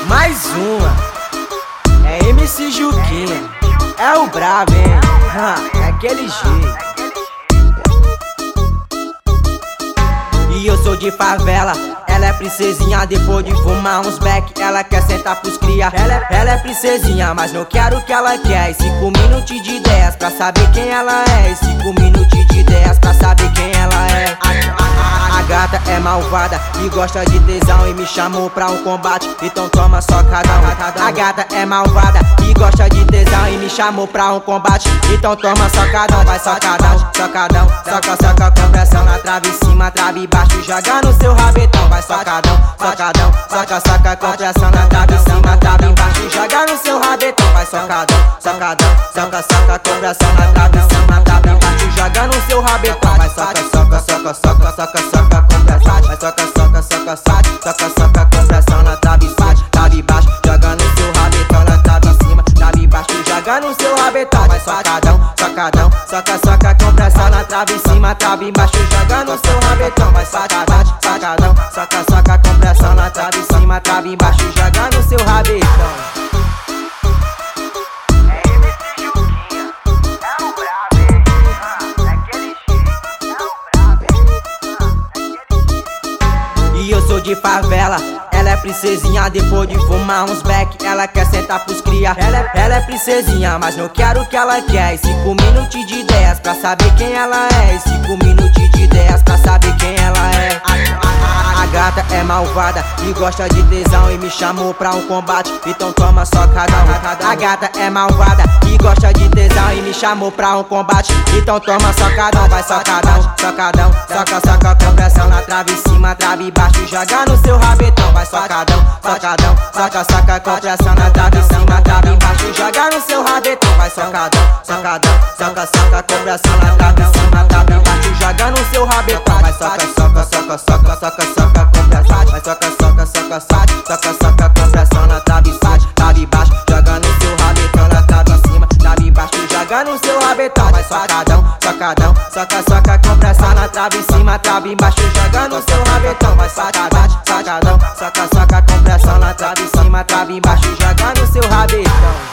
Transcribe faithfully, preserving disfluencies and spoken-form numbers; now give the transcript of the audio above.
Mais uma, é M C Juquinha, é o brabo, hein? É aquele jeito. E eu sou de favela, ela é princesinha. Depois de fumar uns beck, ela quer sentar pros cria. Ela é, ela é princesinha, mas não quero o que ela quer. E cinco minutos de ideias pra saber quem ela é. E cinco minutos de ideias pra saber quem ela é. A, a, a, a gata é malvada e gosta de tesão e me chamou pra um combate, então toma socadão. A gata é malvada e gosta de tesão e me chamou pra um combate, então toma socadão. Vai socadão, socadão, soca, soca com pressão na trave, em cima, trave, baixo, joga no seu rabetão. Vai socadão, socadão, soca, soca com pressão na trave, em cima, trave, embaixo, joga no seu rabetão. Vai socadão, socadão, soca, soca com pressão na trave, em cima, trave, embaixo, joga no seu rabetão. Vai soca, soca, soca, soca, soca, soca com pressão. Vai soca, soca, soca, soca, soca, soca com pressão na trave, trave, baixo, joga no seu rabetão. Na trave, em cima, trave, baixo, joga no seu rabetão. Vai socadão, socadão, soca, soca com pressão na trave, em cima, trave, embaixo, joga no seu rabetão. Vai socadão, socadão, soca, soca com pressão na trave, em cima, trave, embaixo, joga no seu rabetão. E eu sou de favela, ela é princesinha. Depois de fumar uns beck, ela quer sentar pros cria. Ela é, ela é princesinha, mas não quero o que ela quer. E cinco minutos de ideias pra saber quem ela é. E cinco minutos de ideias pra saber quem ela é. A, a, a gata é malvada e gosta de tesão e me chamou pra um combate, então toma socadão. A gata é malvada e gosta de tesão e me chamou pra um combate, então toma socadão. Vai socadão, socadão, soca, soca com pressão na trave, em cima, trave, baixo, joga no seu rabetão. Vai socadão, socadão, soca, soca com pressão na trave, em cima, trave, embaixo, joga no seu rabetão. Vai socadão, socadão, soca, soca com pressão na trave, em cima, trave, embaixo, joga no seu rabetão. Vai soca, soca, soca, soca, soca, soca com pressão. Vai soca, soca, soca, soca, soca, soca com pressão na trave, trave, baixo, joga no seu rabetão. Na trave, em cima, trave, baixo, joga no seu rabetão. Vai socadão, socadão, soca, soca com pressão na trave, em cima, trave, embaixo, joga no seu rabetão. Vai socadão, socadão, soca, soca com pressão na trave, em cima, trave, embaixo, joga no seu rabetão.